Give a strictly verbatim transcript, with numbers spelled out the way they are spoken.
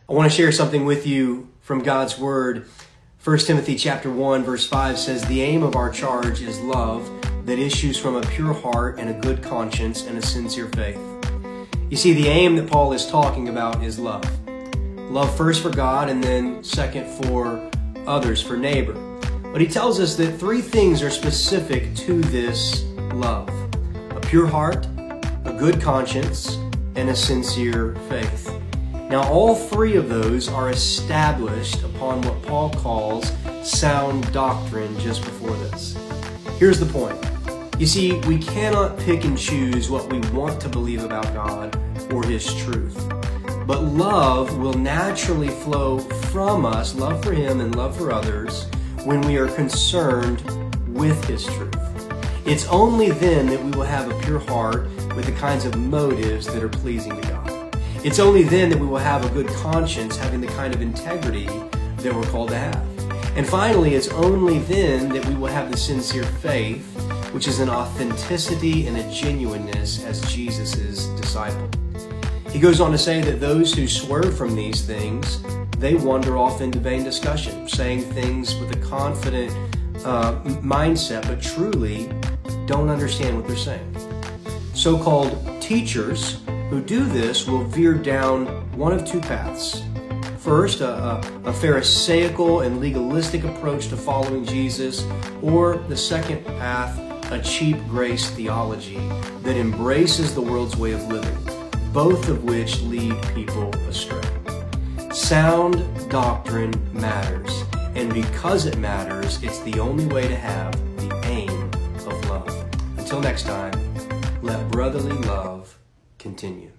I want to share something with you from God's Word. First Timothy chapter one, verse five says, "The aim of our charge is love that issues from a pure heart and a good conscience and a sincere faith." You see, the aim that Paul is talking about is love. Love first for God and then second for others, for neighbor. But he tells us that three things are specific to this love: a pure heart, a good conscience, and a sincere faith. Now, all three of those are established upon what Paul calls sound doctrine just before this. Here's the point. You see, we cannot pick and choose what we want to believe about God or His truth. But love will naturally flow from us, love for Him and love for others, when we are concerned with His truth. It's only then that we will have a pure heart with the kinds of motives that are pleasing to God. It's only then that we will have a good conscience, having the kind of integrity that we're called to have. And finally, it's only then that we will have the sincere faith, which is an authenticity and a genuineness as Jesus' disciple. He goes on to say that those who swerve from these things, they wander off into vain discussion, saying things with a confident uh, mindset, but truly don't understand what they're saying. So-called teachers who do this will veer down one of two paths. First, a, a, a pharisaical and legalistic approach to following Jesus, or the second path, a cheap grace theology that embraces the world's way of living, both of which lead people astray. Sound doctrine matters, and because it matters, it's the only way to have the aim of love. Until next time, let brotherly love continue.